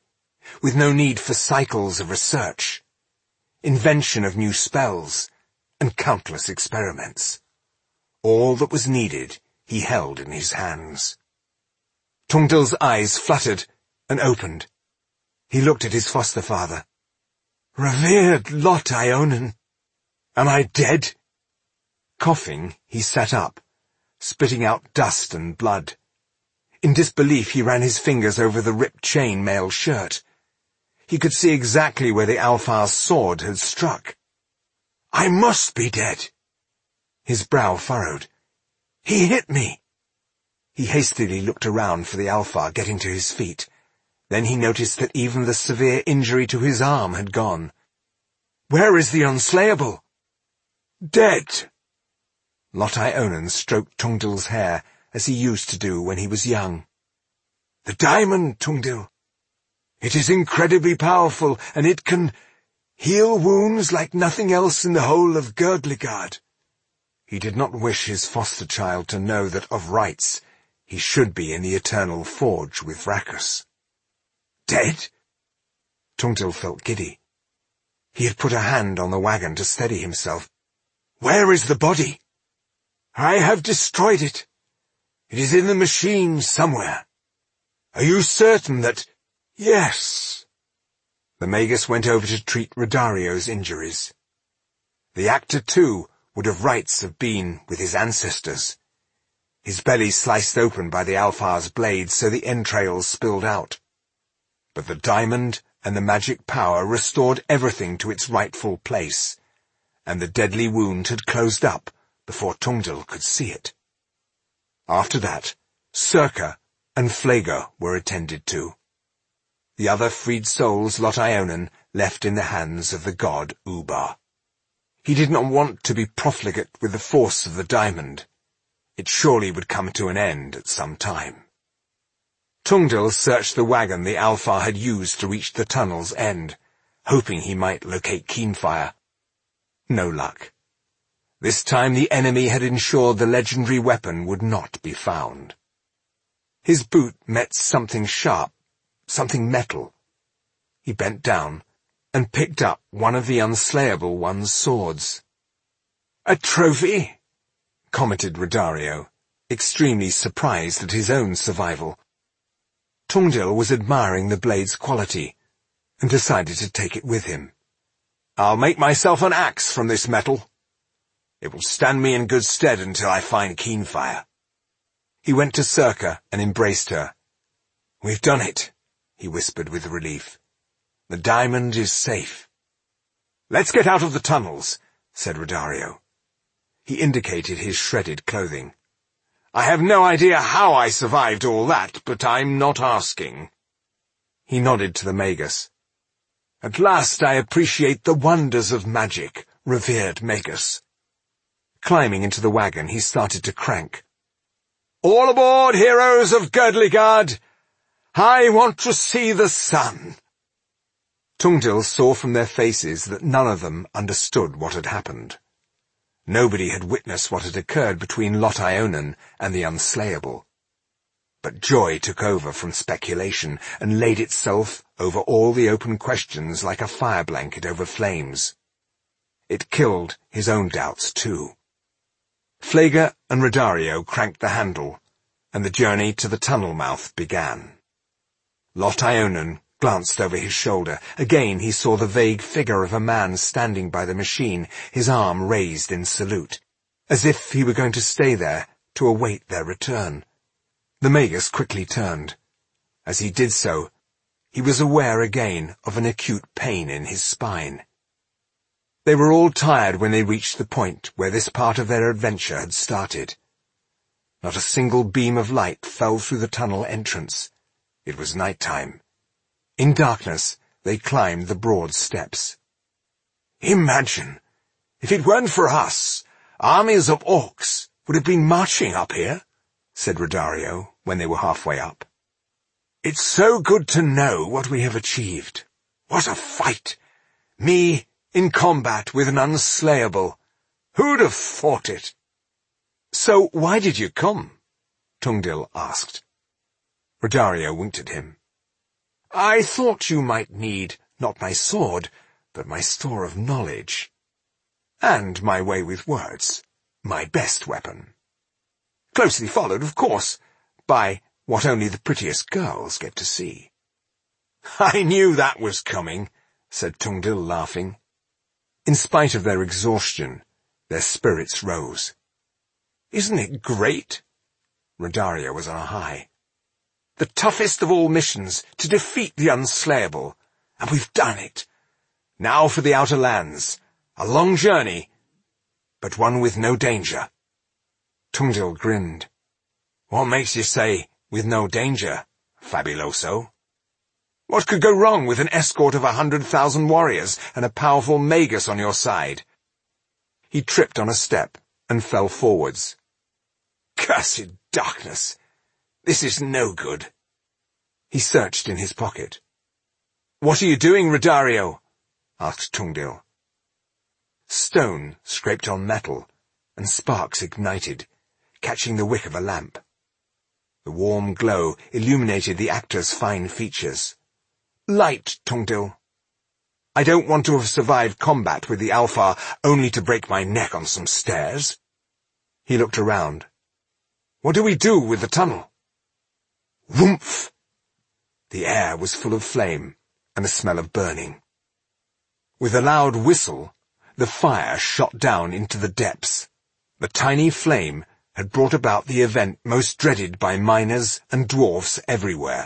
with no need for cycles of research, invention of new spells, and countless experiments. All that was needed he held in his hands. Tungdil's eyes fluttered and opened. He looked at his foster father. "Revered Lot Ionin, am I dead?" Coughing, he sat up, spitting out dust and blood. In disbelief, he ran his fingers over the ripped chain-mail shirt. He could see exactly where the Alfar's sword had struck. "I must be dead." His brow furrowed. "He hit me." He hastily looked around for the Alfar getting to his feet. Then he noticed that even the severe injury to his arm had gone. "Where is the unslayable?" "Dead." Lot Ionin stroked Tungdil's hair as he used to do when he was young. "The diamond, Tungdil. It is incredibly powerful, and it can heal wounds like nothing else in the whole of Girdlegard." He did not wish his foster child to know that of rights he should be in the Eternal Forge with Vrachus. "Dead?" Tungdil felt giddy. He had put a hand on the wagon to steady himself. "Where is the body?" "I have destroyed it. It is in the machine somewhere." "Are you certain that—" "Yes." The Magus went over to treat Rodario's injuries. The actor, too, would of rights have been with his ancestors. His belly sliced open by the Alfar's blade so the entrails spilled out. But the diamond and the magic power restored everything to its rightful place, and the deadly wound had closed up before Tungdil could see it. After that, Circa and Phlegar were attended to. The other freed souls Lot Ionin left in the hands of the god Ubar. He did not want to be profligate with the force of the diamond. It surely would come to an end at some time. Tungdil searched the wagon the Alfar had used to reach the tunnel's end, hoping he might locate Keenfire. No luck. This time the enemy had ensured the legendary weapon would not be found. His boot met something sharp, something metal. He bent down and picked up one of the unslayable one's swords. "A trophy?" commented Rodario, extremely surprised at his own survival. Tungdil was admiring the blade's quality, and decided to take it with him. "I'll make myself an axe from this metal. It will stand me in good stead until I find Keenfire." He went to Circa and embraced her. "We've done it," he whispered with relief. "The diamond is safe." "Let's get out of the tunnels," said Rodario. He indicated his shredded clothing. "I have no idea how I survived all that, but I'm not asking." He nodded to the Magus. "At last I appreciate the wonders of magic, revered Magus." Climbing into the wagon, he started to crank. "All aboard, heroes of Girdlegard! I want to see the sun!" Tungdil saw from their faces that none of them understood what had happened. Nobody had witnessed what had occurred between Lot Ionin and the Unslayable. But joy took over from speculation and laid itself over all the open questions like a fire blanket over flames. It killed his own doubts, too. Phlegar and Rodario cranked the handle, and the journey to the tunnel mouth began. Lot Ionin glanced over his shoulder. Again he saw the vague figure of a man standing by the machine, his arm raised in salute, as if he were going to stay there to await their return. The Magus quickly turned. As he did so, he was aware again of an acute pain in his spine. They were all tired when they reached the point where this part of their adventure had started. Not a single beam of light fell through the tunnel entrance. It was night time. In darkness, they climbed the broad steps. "Imagine, if it weren't for us, armies of orcs would have been marching up here," said Rodario when they were halfway up. "It's so good to know what we have achieved. What a fight! Me in combat with an unslayable. Who'd have thought it?" "So why did you come?" Tungdil asked. Rodario winked at him. I thought you might need not my sword, but my store of knowledge. And my way with words, my best weapon. Closely followed, of course, by what only the prettiest girls get to see. I knew that was coming, said Tungdil, laughing. In spite of their exhaustion, their spirits rose. Isn't it great? Rodario was on a high. The toughest of all missions, to defeat the unslayable. And we've done it. Now for the outer lands. A long journey, but one with no danger. Tungdil grinned. What makes you say, with no danger, Fabuloso? What could go wrong with an escort of 100,000 warriors and a powerful Magus on your side? He tripped on a step and fell forwards. Cursed darkness! This is no good. He searched in his pocket. What are you doing, Rodario? Asked Tungdil. Stone scraped on metal, and sparks ignited, catching the wick of a lamp. The warm glow illuminated the actor's fine features. Light, Tungdil. I don't want to have survived combat with the Alfar only to break my neck on some stairs. He looked around. What do we do with the tunnel? Whoomph! The air was full of flame and the smell of burning. With a loud whistle, the fire shot down into the depths. The tiny flame had brought about the event most dreaded by miners and dwarfs everywhere.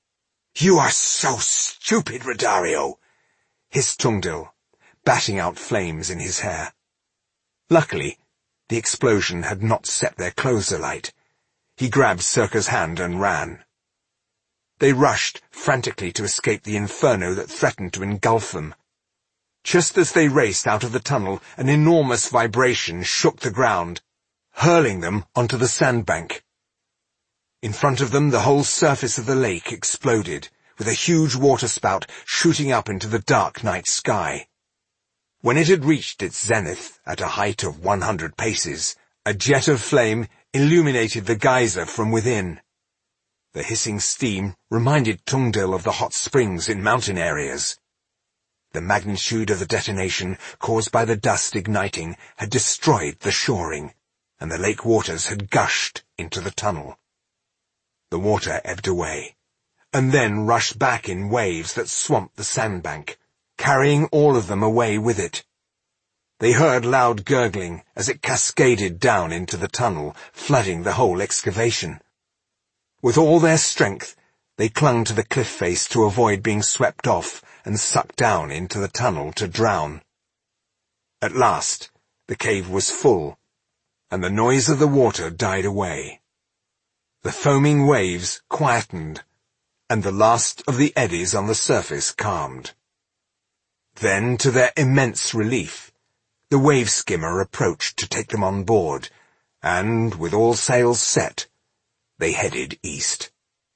You are so stupid, Rodario, hissed Tungdil, batting out flames in his hair. Luckily, the explosion had not set their clothes alight. He grabbed Circa's hand and ran. They rushed frantically to escape the inferno that threatened to engulf them. Just as they raced out of the tunnel, an enormous vibration shook the ground, hurling them onto the sandbank. In front of them, the whole surface of the lake exploded, with a huge waterspout shooting up into the dark night sky. When it had reached its zenith at a height of 100 paces, a jet of flame illuminated the geyser from within. The hissing steam reminded Tungdil of the hot springs in mountain areas. The magnitude of the detonation caused by the dust igniting had destroyed the shoring, and the lake waters had gushed into the tunnel. The water ebbed away, and then rushed back in waves that swamped the sandbank, carrying all of them away with it. They heard loud gurgling as it cascaded down into the tunnel, flooding the whole excavation. With all their strength, they clung to the cliff face to avoid being swept off and sucked down into the tunnel to drown. At last, the cave was full, and the noise of the water died away. The foaming waves quietened, and the last of the eddies on the surface calmed. Then, to their immense relief, the wave skimmer approached to take them on board, and, with all sails set, they headed east.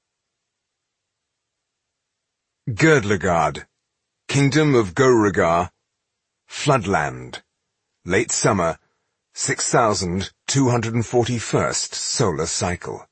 Girdlegard, Kingdom of Gorugar, Floodland, late summer, 6241st solar cycle.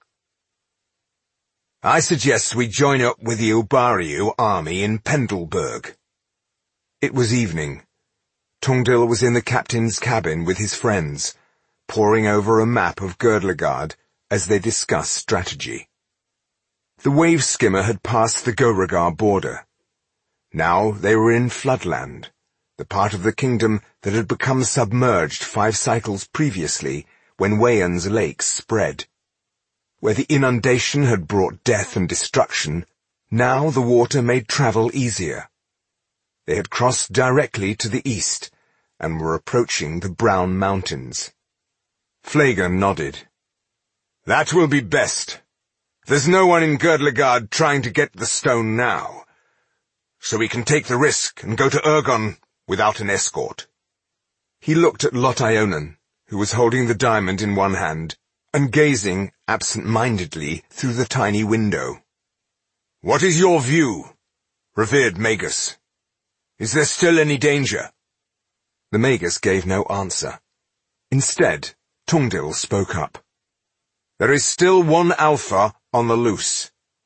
I suggest we join up with the Ubariu army in Pendelberg. It was evening. Tungdil was in the captain's cabin with his friends, poring over a map of Girdlegard as they discussed strategy. The wave skimmer had passed the Gorugar border. Now they were in Floodland, the part of the kingdom that had become submerged 5 cycles previously when Wayan's lake spread. Where the inundation had brought death and destruction, now the water made travel easier. They had crossed directly to the east and were approaching the Brown Mountains. Flagon nodded. That will be best. There's no one in Girdlegard trying to get the stone now, so we can take the risk and go to Ergon without an escort. He looked at Lot Ionan, who was holding the diamond in one hand and gazing absent-mindedly through the tiny window. What is your view, revered Magus? Is there still any danger? The Magus gave no answer. Instead, Tungdil spoke up. There is still one Alpha on the loose.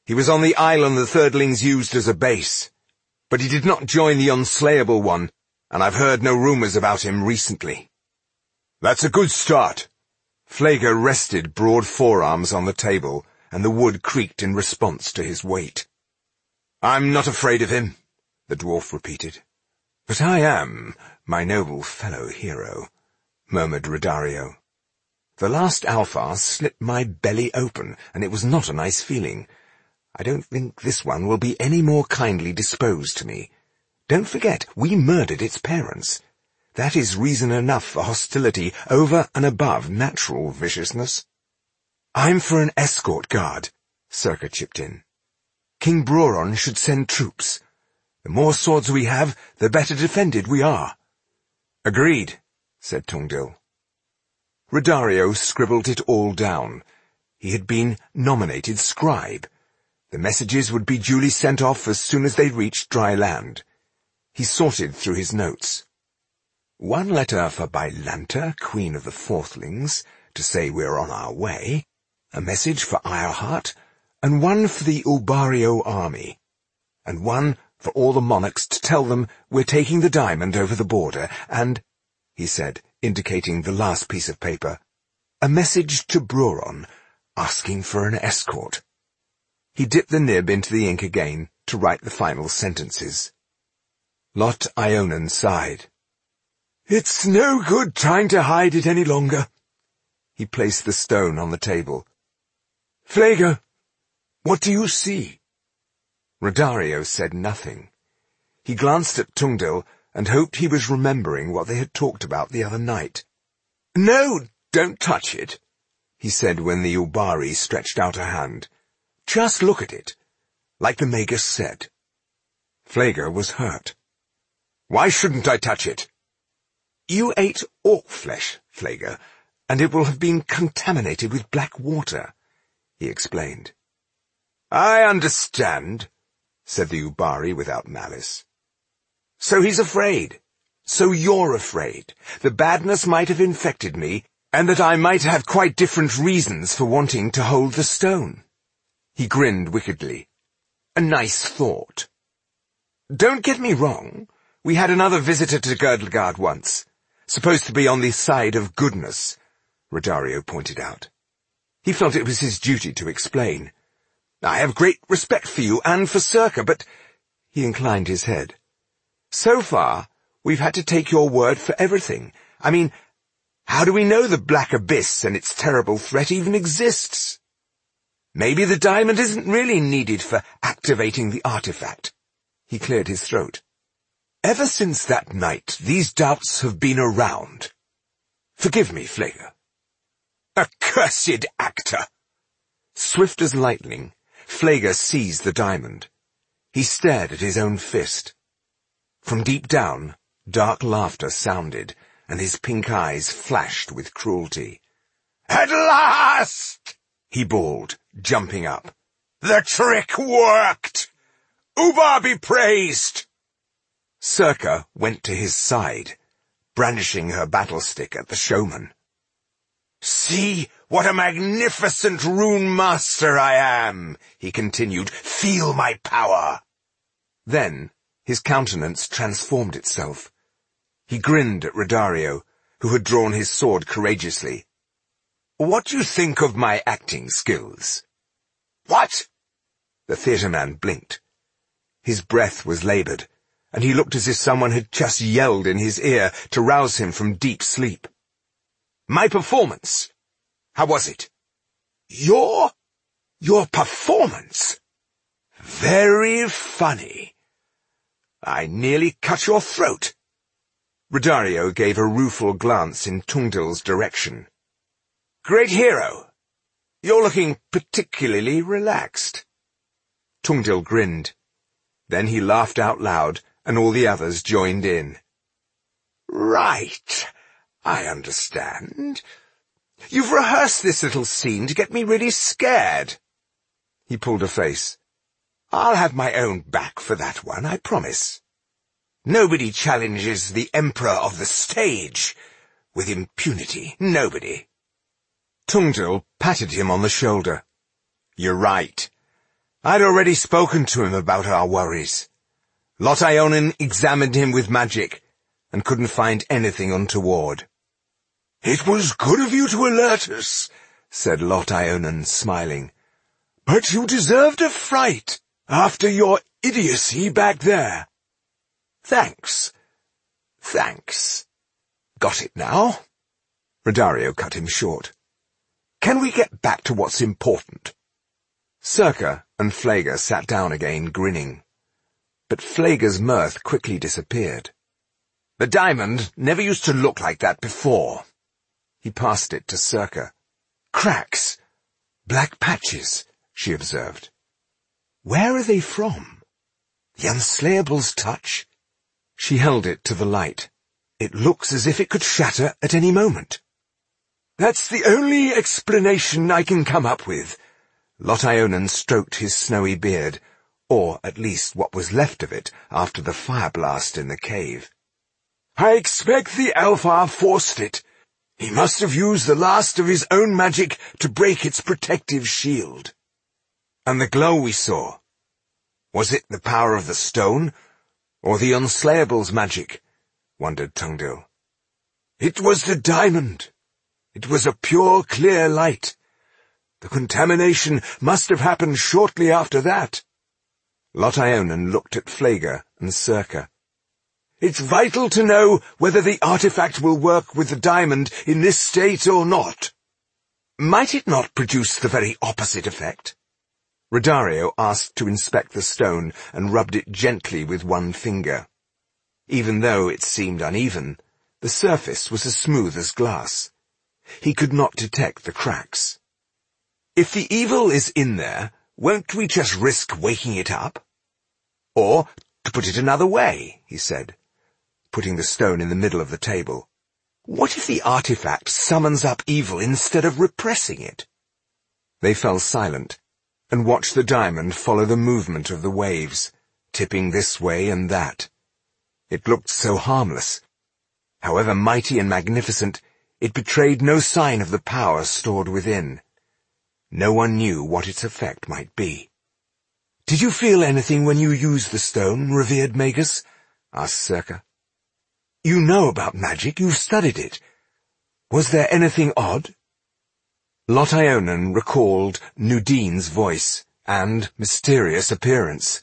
He was on the island the Thirdlings used as a base, but he did not join the Unslayable one, and I've heard no rumors about him recently." "That's a good start." Flager rested broad forearms on the table, and the wood creaked in response to his weight. "I'm not afraid of him," the dwarf repeated. "But I am, my noble fellow hero," murmured Rodario. "The last Alfar slit my belly open, and it was not a nice feeling. I don't think this one will be any more kindly disposed to me. Don't forget, we murdered its parents. That is reason enough for hostility over and above natural viciousness." "I'm for an escort guard," Circa chipped in. "King Broron should send troops. The more swords we have, the better defended we are." "Agreed," said Tungdil. Rodario scribbled it all down. He had been nominated scribe. The messages would be duly sent off as soon as they reached dry land. He sorted through his notes. One letter for Bylanta, Queen of the Fourthlings, to say we're on our way, a message for Ironheart, and one for the Ubario army, and one for all the monarchs to tell them we're taking the diamond over the border, and, he said, indicating the last piece of paper, a message to Broron, asking for an escort. He dipped the nib into the ink again to write the final sentences. Lot Ionan sighed. "It's no good trying to hide it any longer." He placed the stone on the table. "Flager, what do you see?" Rodario said nothing. He glanced at Tungdil and hoped he was remembering what they had talked about the other night. "No, don't touch it," he said when the Ubari stretched out a hand. "Just look at it, like the Magus said." Flager was hurt. "Why shouldn't I touch it?" "You ate orc flesh, Flager, and it will have been contaminated with black water," he explained. "I understand," said the Ubari without malice. "So he's afraid. So you're afraid. The badness might have infected me, and that I might have quite different reasons for wanting to hold the stone." He grinned wickedly. "A nice thought. Don't get me wrong. We had another visitor to Girdlegard once. Supposed to be on the side of goodness," Rodario pointed out. He felt it was his duty to explain. "I have great respect for you and for Circa, but—" He inclined his head. "So far, we've had to take your word for everything. I mean, how do we know the Black Abyss and its terrible threat even exists? Maybe the diamond isn't really needed for activating the artifact." He cleared his throat. "Ever since that night, these doubts have been around. Forgive me, Flager." "Accursed actor!" Swift as lightning, Flager seized the diamond. He stared at his own fist. From deep down, dark laughter sounded, and his pink eyes flashed with cruelty. "At last!" he bawled, jumping up. "The trick worked! Ubar be praised!" Circa went to his side, brandishing her battlestick at the showman. "See what a magnificent rune master I am," he continued. "Feel my power." Then his countenance transformed itself. He grinned at Rodario, who had drawn his sword courageously. "What do you think of my acting skills?" "What?" The theatre man blinked. His breath was laboured, and he looked as if someone had just yelled in his ear to rouse him from deep sleep. "My performance. How was it?" Your performance? Very funny. I nearly cut your throat." Rodario gave a rueful glance in Tungdil's direction. "Great hero. You're looking particularly relaxed." Tungdil grinned. Then he laughed out loud, and all the others joined in. "Right, I understand. You've rehearsed this little scene to get me really scared." He pulled a face. "I'll have my own back for that one, I promise. Nobody challenges the Emperor of the stage with impunity. Nobody." Tungdil patted him on the shoulder. "You're right. I'd already spoken to him about our worries. Lot Ionin examined him with magic and couldn't find anything untoward. It was good of you to alert us, said Lot Ionin, smiling. But you deserved a fright after your idiocy back there. Thanks. Got it now? Rodario cut him short. Can we get back to what's important? Circa and Flager sat down again, grinning. But Flager's mirth quickly disappeared. The diamond never used to look like that before. He passed it to Circa. Cracks. Black patches, she observed. Where are they from? The unslayable's touch? She held it to the light. It looks as if it could shatter at any moment. That's the only explanation I can come up with. Lot Ionin stroked his snowy beard, or at least what was left of it after the fire blast in the cave. I expect the Alfar forced it. He must have used the last of his own magic to break its protective shield. And the glow we saw, was it the power of the stone, or the unslayable's magic? Wondered Tungdil. It was the diamond. It was a pure, clear light. The contamination must have happened shortly after that. Lot Ionin looked at Flager and Circa. It's vital to know whether the artifact will work with the diamond in this state or not. Might it not produce the very opposite effect? Rodario asked to inspect the stone and rubbed it gently with one finger. Even though it seemed uneven, the surface was as smooth as glass. He could not detect the cracks. If the evil is in there, won't we just risk waking it up? Or, to put it another way, he said, putting the stone in the middle of the table, what if the artifact summons up evil instead of repressing it? They fell silent and watched the diamond follow the movement of the waves, tipping this way and that. It looked so harmless. However mighty and magnificent, it betrayed no sign of the power stored within. No one knew what its effect might be. Did you feel anything when you used the stone, revered Magus? Asked Circa. You know about magic, you've studied it. Was there anything odd? Lot Ionin recalled Nudine's voice and mysterious appearance.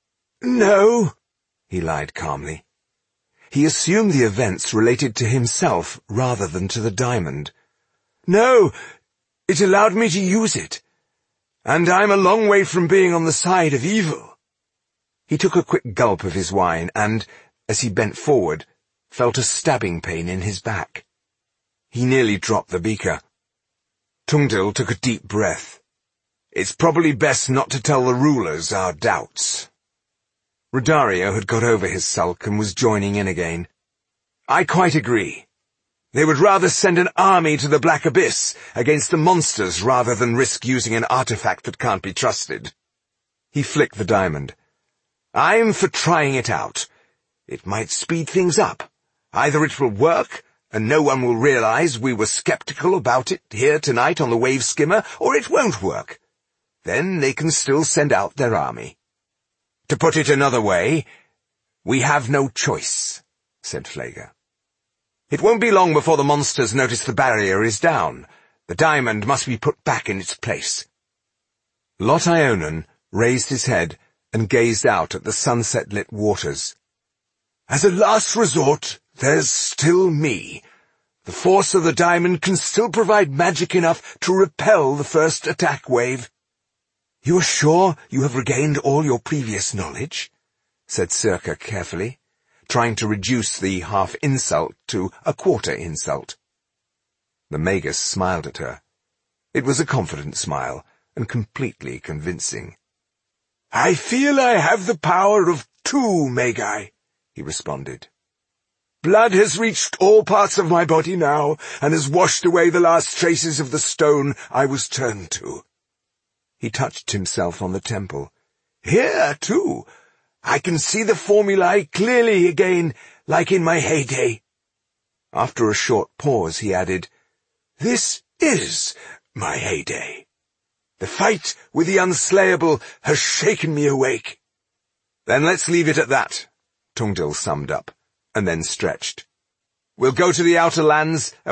No, he lied calmly. He assumed the events related to himself rather than to the diamond. No, it allowed me to use it. And I'm a long way from being on the side of evil. He took a quick gulp of his wine and, as he bent forward, felt a stabbing pain in his back. He nearly dropped the beaker. Tungdil took a deep breath. It's probably best not to tell the rulers our doubts. Rodario had got over his sulk and was joining in again. I quite agree. They would rather send an army to the Black Abyss against the monsters rather than risk using an artifact that can't be trusted. He flicked the diamond. I'm for trying it out. It might speed things up. Either it will work, and no one will realize we were skeptical about it here tonight on the wave skimmer, or it won't work. Then they can still send out their army. To put it another way, we have no choice, said Flager. It won't be long before the monsters notice the barrier is down. The diamond must be put back in its place. Lot Ionin raised his head and gazed out at the sunset-lit waters. As a last resort, there's still me. The force of the diamond can still provide magic enough to repel the first attack wave. You're sure you have regained all your previous knowledge? Said Circa carefully, trying to reduce the half-insult to a quarter-insult. The Magus smiled at her. It was a confident smile, and completely convincing. I feel I have the power of 2 Magi, he responded. Blood has reached all parts of my body now, and has washed away the last traces of the stone I was turned to. He touched himself on the temple. Here, too. I can see the formulae clearly again, like in my heyday. After a short pause, he added, This is my heyday. The fight with the unslayable has shaken me awake. Then let's leave it at that, Tungdil summed up, and then stretched. We'll go to the outer lands